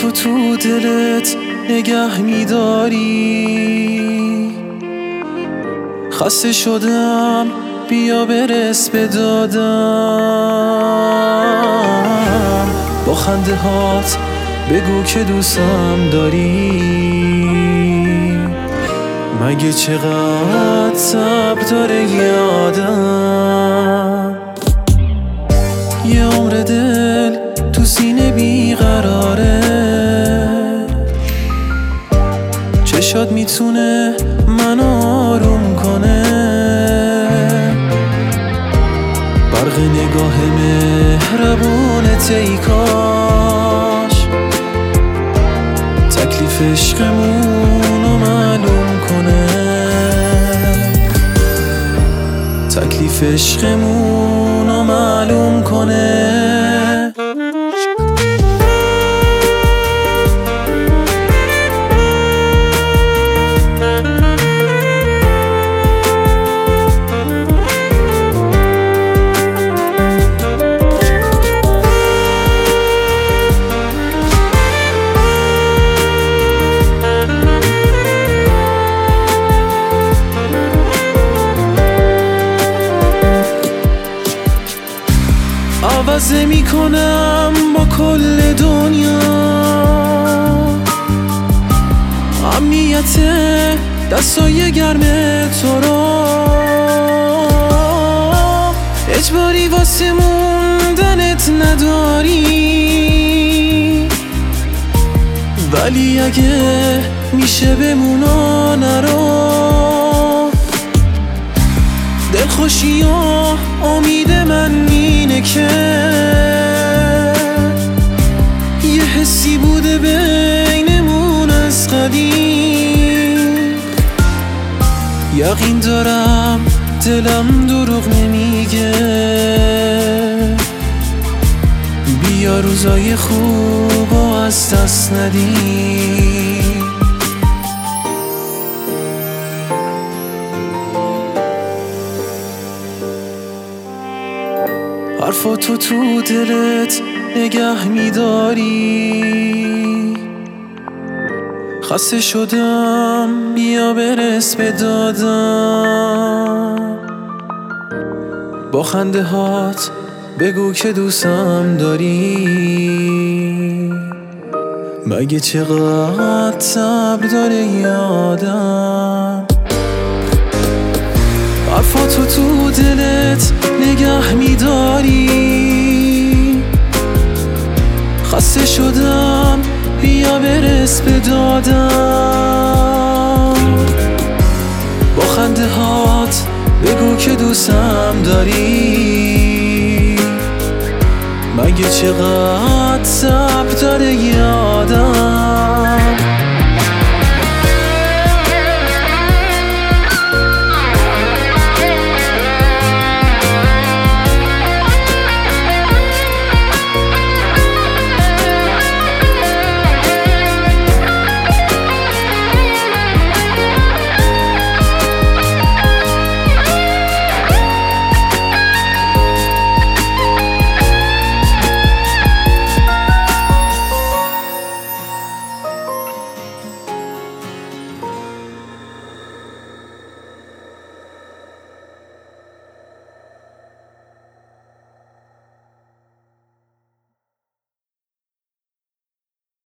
تو دلت نگه میداری. خسته شدم بیا برس به دادم. با خنده هات بگو که دوستم داری. مگه چقدر صبر داره یادم. یه عمر دل تو سینه بیقراره. چشات میتونه منو آروم کنه. برق نگاه مهربونت ای کاش تکلیف عشقمونو معلوم کنه. تکلیف عشقمونو معلوم کنه. عوض میکنم با کل دنیا. امنیت دستای گرم تو را اجباری واسه موندنت نداری. ولی اگه میشه بمونا نرو. دلخوشی و امید من اینه که یه حسی بوده بینمون از قدیم. یقین دارم دلم دروغ نمیگه. بیا روزای خوب از دست ندیم. حرفاتو تو دلت نگه میداری. خسته شدم بیا برس به دادم. با خنده هات بگو که دوستم داری. مگه چقدر صبر داره یادم. حرفاتو تو دلت نگه میداری. خسته شدم بیا برس به دادم. با خنده هات بگو که دوستم داری. مگه چقدر صبر داره یادم.